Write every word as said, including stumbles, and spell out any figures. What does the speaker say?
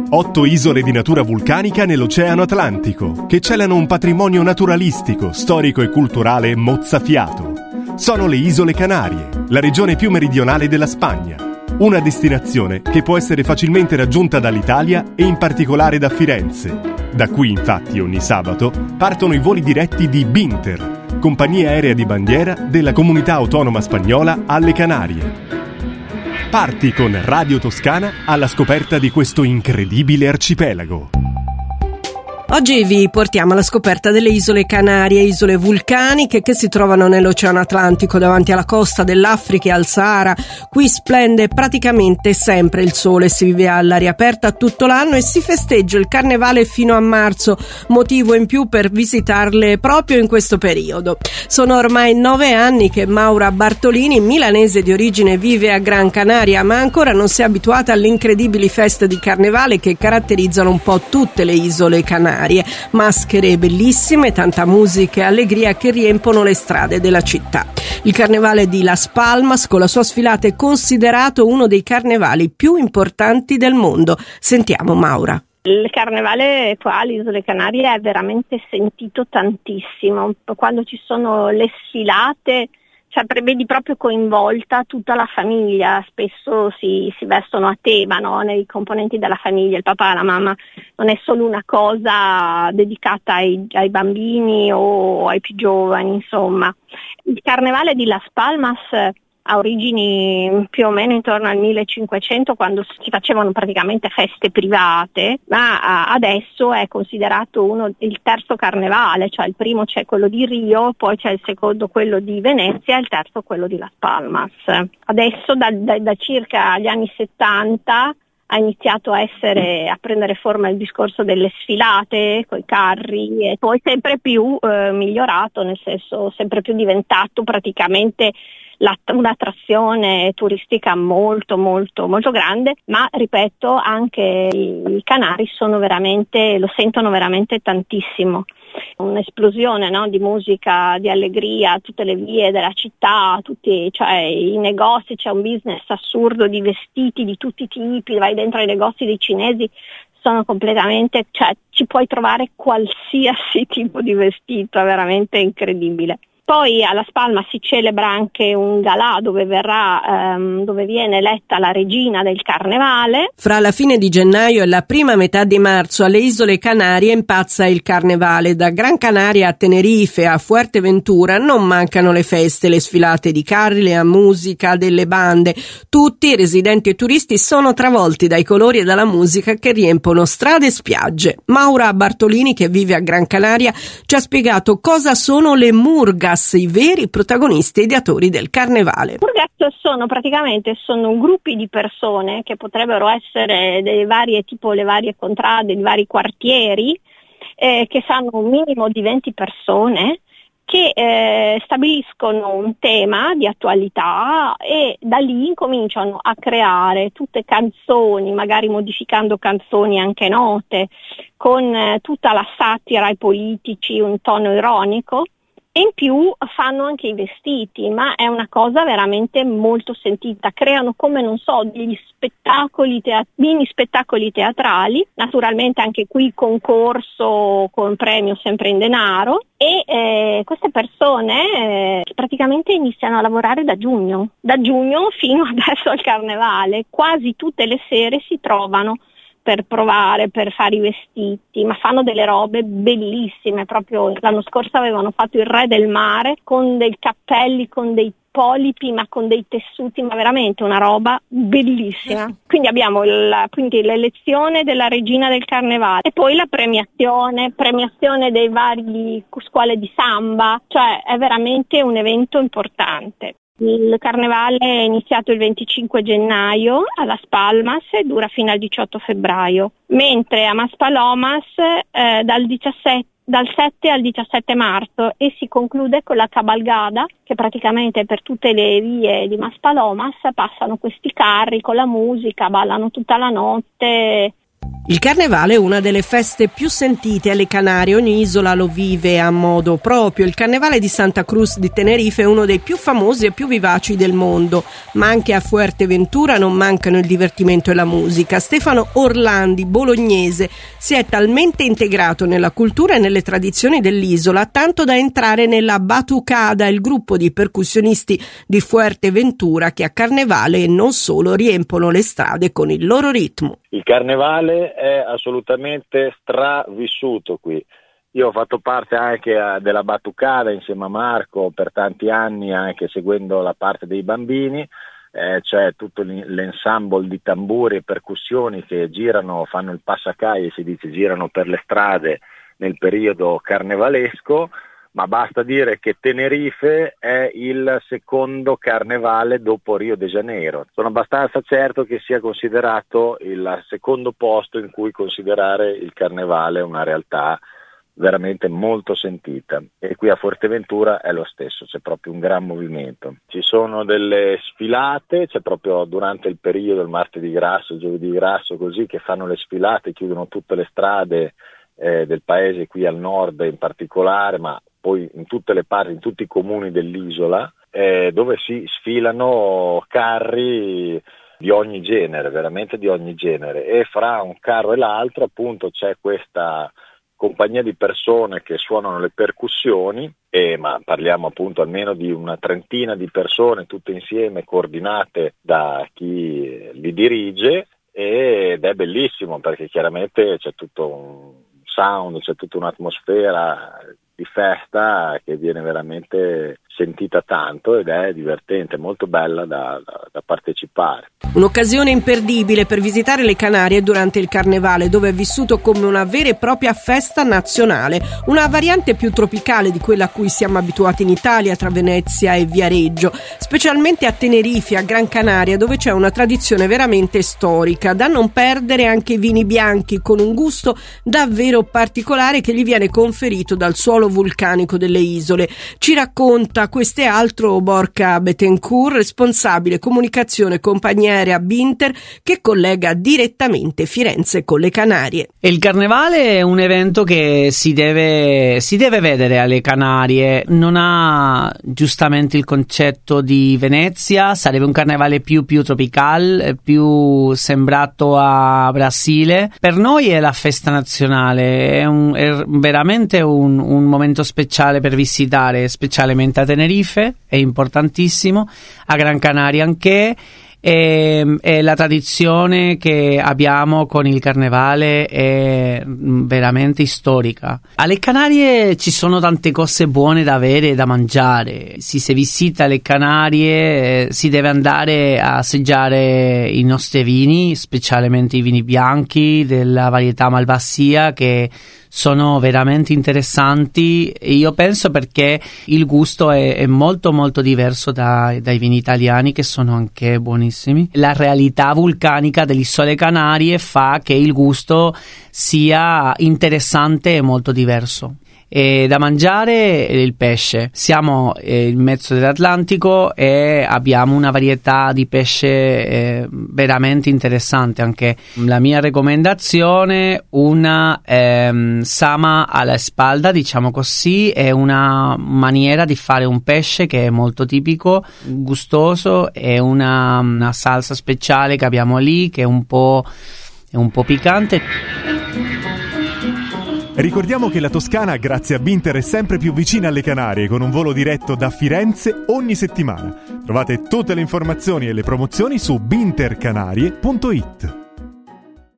Otto isole di natura vulcanica nell'Oceano Atlantico, che celano un patrimonio naturalistico, storico e culturale mozzafiato. Sono le Isole Canarie, la regione più meridionale della Spagna. Una destinazione che può essere facilmente raggiunta dall'Italia e in particolare da Firenze. Da qui, infatti, ogni sabato partono i voli diretti di Binter, compagnia aerea di bandiera della Comunità Autonoma Spagnola alle Canarie. Parti con Radio Toscana alla scoperta di questo incredibile arcipelago. Oggi vi portiamo alla scoperta delle Isole Canarie, isole vulcaniche che si trovano nell'Oceano Atlantico davanti alla costa dell'Africa e al Sahara. Qui splende praticamente sempre il sole, si vive all'aria aperta tutto l'anno e si festeggia il carnevale fino a marzo, motivo in più per visitarle proprio in questo periodo. Sono ormai nove anni che Maura Bartolini, milanese di origine, vive a Gran Canaria, ma ancora non si è abituata alle incredibili feste di carnevale che caratterizzano un po' tutte le isole Canarie. Maschere bellissime, tanta musica e allegria che riempono le strade della città. Il carnevale di Las Palmas, con la sua sfilata, è considerato uno dei carnevali più importanti del mondo. Sentiamo Maura. Il carnevale qua alle Isole Canarie è veramente sentito tantissimo. Quando ci sono le sfilate, cioè vedi proprio coinvolta tutta la famiglia, spesso si, si vestono a tema, no? Nei componenti della famiglia, il papà, la mamma, non è solo una cosa dedicata ai, ai bambini o ai più giovani, insomma. Il carnevale di Las Palmas ha origini più o meno intorno al millecinquecento, quando si facevano praticamente feste private, ma adesso è considerato uno il terzo carnevale, cioè il primo c'è quello di Rio, poi c'è il secondo quello di Venezia e il terzo quello di Las Palmas. Adesso da, da, da circa gli anni settanta ha iniziato a essere a prendere forma il discorso delle sfilate coi carri e poi sempre più eh, migliorato, nel senso sempre più diventato praticamente la, un'attrazione turistica molto molto molto grande, ma ripeto anche i, i canari sono veramente, lo sentono veramente tantissimo. Un'esplosione, no, di musica, di allegria, tutte le vie della città, tutti, cioè i negozi, c'è un business assurdo di vestiti di tutti i tipi, vai dentro ai negozi dei cinesi, sono completamente, cioè ci puoi trovare qualsiasi tipo di vestito, è veramente incredibile. Poi a Las Palmas si celebra anche un galà dove verrà, ehm, dove viene eletta la regina del carnevale. Fra la fine di gennaio e la prima metà di marzo alle Isole Canarie impazza il carnevale. Da Gran Canaria a Tenerife a Fuerteventura non mancano le feste, le sfilate di carri, la musica delle bande. Tutti, residenti e turisti, sono travolti dai colori e dalla musica che riempono strade e spiagge. Maura Bartolini, che vive a Gran Canaria, ci ha spiegato cosa sono le murgas, i veri protagonisti e ideatori del carnevale. Murgas sono praticamente sono gruppi di persone che potrebbero essere delle varie, tipo le varie contrade, i vari quartieri, eh, che sanno un minimo di venti persone, che eh, stabiliscono un tema di attualità e da lì incominciano a creare tutte canzoni, magari modificando canzoni anche note, con eh, tutta la satira ai politici, un tono ironico. E in più fanno anche i vestiti, ma è una cosa veramente molto sentita. Creano, come non so, degli spettacoli, teat- mini spettacoli teatrali, naturalmente anche qui concorso con premio sempre in denaro, e eh, queste persone eh, praticamente iniziano a lavorare da giugno, da giugno fino adesso al carnevale. Quasi tutte le sere si trovano per provare, per fare i vestiti, ma fanno delle robe bellissime. Proprio l'anno scorso avevano fatto il re del mare con dei cappelli, con dei polipi, ma con dei tessuti, ma veramente una roba bellissima. Quindi abbiamo il, quindi l'elezione della regina del carnevale e poi la premiazione, premiazione dei vari scuole di samba, cioè è veramente un evento importante. Il carnevale è iniziato il venticinque gennaio a Las Palmas e dura fino al diciotto febbraio, mentre a Maspalomas eh, dal, diciassette, dal sette al diciassette marzo, e si conclude con la cabalgada, che praticamente per tutte le vie di Maspalomas passano questi carri con la musica, ballano tutta la notte. Il Carnevale è una delle feste più sentite alle Canarie, ogni isola lo vive a modo proprio. Il Carnevale di Santa Cruz di Tenerife è uno dei più famosi e più vivaci del mondo, ma anche a Fuerteventura non mancano il divertimento e la musica. Stefano Orlandi, bolognese, si è talmente integrato nella cultura e nelle tradizioni dell'isola, tanto da entrare nella Batucada, il gruppo di percussionisti di Fuerteventura che a Carnevale e non solo riempono le strade con il loro ritmo. Il Carnevale è assolutamente stravissuto qui. Io ho fatto parte anche della Batucada insieme a Marco per tanti anni, anche seguendo la parte dei bambini. Eh, c'è tutto l'ensemble di tamburi e percussioni che girano, fanno il passacaie, si dice, girano per le strade nel periodo carnevalesco. Ma basta dire che Tenerife è il secondo carnevale dopo Rio de Janeiro. Sono abbastanza certo che sia considerato il secondo posto in cui considerare il carnevale una realtà veramente molto sentita. E qui a Fuerteventura è lo stesso, c'è proprio un gran movimento. Ci sono delle sfilate, c'è proprio durante il periodo, il martedì grasso, il giovedì grasso, così, che fanno le sfilate, chiudono tutte le strade eh, del paese, qui al nord in particolare, ma poi in tutte le parti, in tutti i comuni dell'isola, eh, dove si sfilano carri di ogni genere, veramente di ogni genere, e fra un carro e l'altro appunto c'è questa compagnia di persone che suonano le percussioni, e, ma parliamo appunto almeno di una trentina di persone tutte insieme, coordinate da chi li dirige, ed è bellissimo perché chiaramente c'è tutto un sound, c'è tutta un'atmosfera di festa che viene veramente sentita tanto ed è divertente, molto bella da, da, da partecipare. Un'occasione imperdibile per visitare le Canarie durante il Carnevale, dove è vissuto come una vera e propria festa nazionale, una variante più tropicale di quella a cui siamo abituati in Italia tra Venezia e Viareggio, specialmente a Tenerife, a Gran Canaria, dove c'è una tradizione veramente storica. Da non perdere anche i vini bianchi, con un gusto davvero particolare che gli viene conferito dal suolo vulcanico delle isole. Ci racconta questo e altro Borca Betancourt, responsabile comunicazione e compagnia aerea Binter, che collega direttamente Firenze con le Canarie. Il Carnevale è un evento che si deve, si deve vedere alle Canarie, non ha giustamente il concetto di Venezia, sarebbe un carnevale più, più tropical, più sembrato a Brasile. Per noi è la festa nazionale, è, un, è veramente un, un momento speciale per visitare, specialmente a Tenerife, è importantissimo, a Gran Canaria anche. E, e la tradizione che abbiamo con il Carnevale è veramente storica. Alle Canarie ci sono tante cose buone da avere e da mangiare. Se si visita le Canarie eh, si deve andare a assaggiare i nostri vini, specialmente i vini bianchi della varietà Malvasia, che sono veramente interessanti. Io penso perché il gusto è, è molto molto diverso da, dai vini italiani, che sono anche buonissimi. La realtà vulcanica delle isole Canarie fa che il gusto sia interessante e molto diverso. E da mangiare il pesce. Siamo eh, in mezzo dell'Atlantico e abbiamo una varietà di pesce eh, veramente interessante. Anche la mia raccomandazione, una ehm, sama alla spalda, diciamo così, è una maniera di fare un pesce che è molto tipico, gustoso, è una, una salsa speciale che abbiamo lì che è un po', è un po' piccante. Ricordiamo che la Toscana, grazie a Binter, è sempre più vicina alle Canarie, con un volo diretto da Firenze ogni settimana. Trovate tutte le informazioni e le promozioni su bintercanarie punto it.